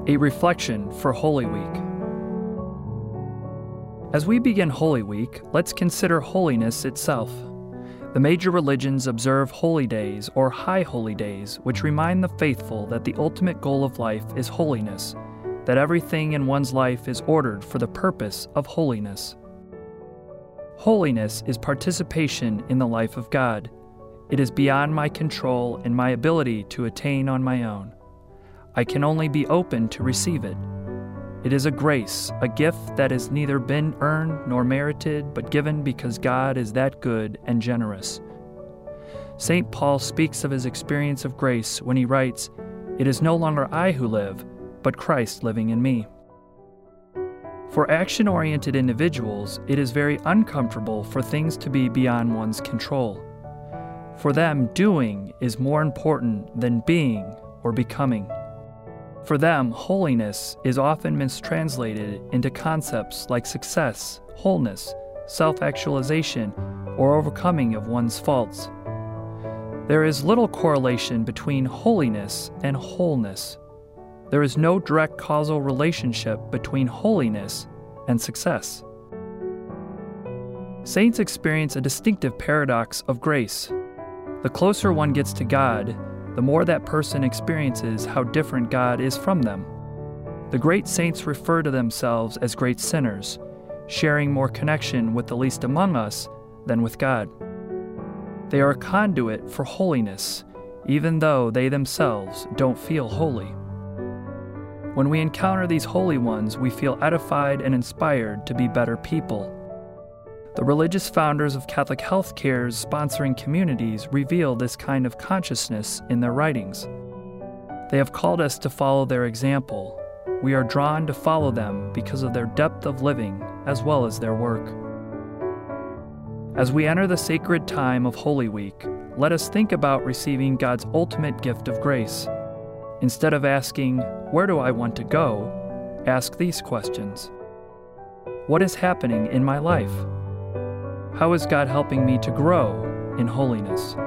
A reflection for Holy Week. As we begin Holy Week, let's consider holiness itself. The major religions observe holy days or high holy days, which remind the faithful that the ultimate goal of life is holiness, that everything in one's life is ordered for the purpose of holiness. Holiness is participation in the life of God. It is beyond my control and my ability to attain on my own. I can only be open to receive it. It is a grace, a gift that has neither been earned nor merited, but given because God is that good and generous. St. Paul speaks of his experience of grace when he writes, "It is no longer I who live, but Christ living in me." For action-oriented individuals, it is very uncomfortable for things to be beyond one's control. For them, doing is more important than being or becoming. For them, holiness is often mistranslated into concepts like success, wholeness, self-actualization, or overcoming of one's faults. There is little correlation between holiness and wholeness. There is no direct causal relationship between holiness and success. Saints experience a distinctive paradox of grace. The closer one gets to God, the more that person experiences how different God is from them. The great saints refer to themselves as great sinners, sharing more connection with the least among us than with God. They are a conduit for holiness, even though they themselves don't feel holy. When we encounter these holy ones, we feel edified and inspired to be better people. The religious founders of Catholic Healthcare's sponsoring communities reveal this kind of consciousness in their writings. They have called us to follow their example. We are drawn to follow them because of their depth of living as well as their work. As we enter the sacred time of Holy Week, let us think about receiving God's ultimate gift of grace. Instead of asking, "Where do I want to go?" ask these questions. What is happening in my life? How is God helping me to grow in holiness?